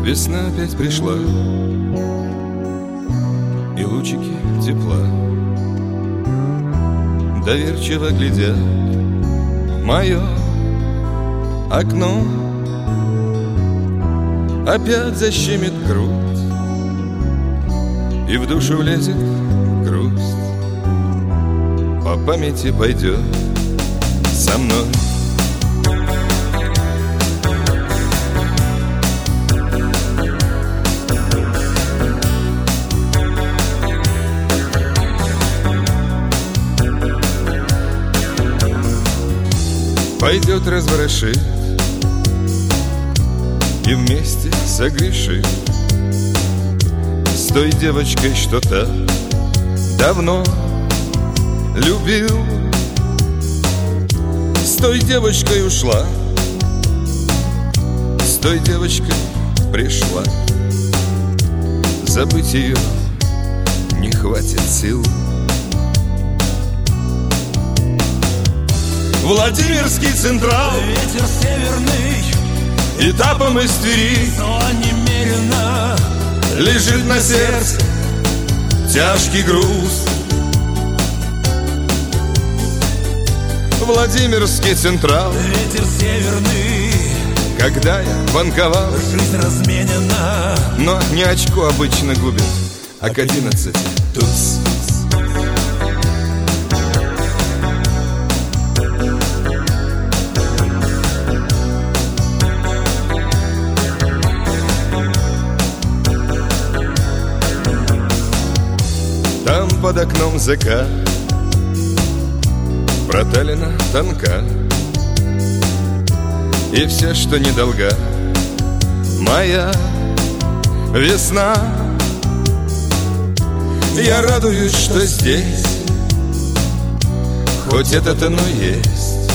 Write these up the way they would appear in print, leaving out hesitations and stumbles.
Весна опять пришла, и лучики тепла доверчиво глядят в мое окно. Опять защемит грудь, и в душу влезет грусть. По памяти пойдет со мной. Пойдет разворошит и вместе согрешит с той девочкой, что так давно любил. С той девочкой ушла, с той девочкой пришла. Забыть ее не хватит сил. Владимирский Централ, ветер северный, этапом из Твери, но немерено лежит на сердце тяжкий груз. Владимирский Централ, ветер северный, когда я банковал, жизнь разменена, но не очко обычно губит, а к 11 туз. Там под окном закат, проталина тонка, и все, что недолга, моя весна. Я радуюсь, что здесь хоть это-то, но есть,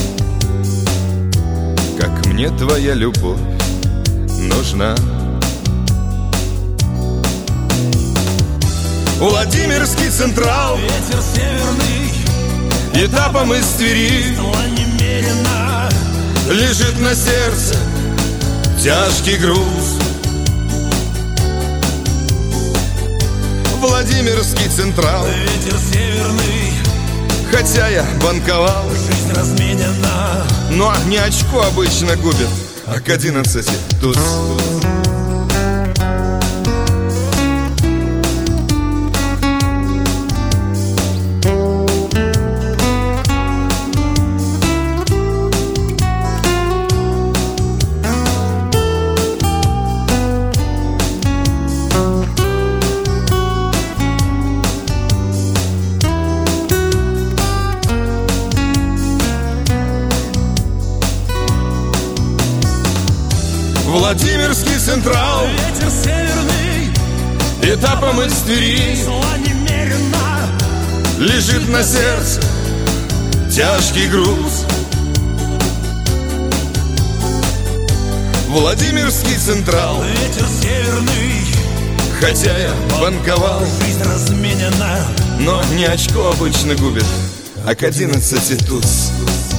как мне твоя любовь нужна. Владимирский Централ, ветер северный, этапом из Твери, но немерено лежит на сердце тяжкий груз. Владимирский Централ, ветер северный, хотя я банковал, жизнь разменена, но не очко обычно губит, а к 11 туз. Владимирский Централ, ветер северный, этапом из Твери, но немерено лежит на сердце тяжкий груз. Владимирский Централ, ветер северный, хотя я банковал, жизнь разменена, но не очко обычно губит, а к 11 туз.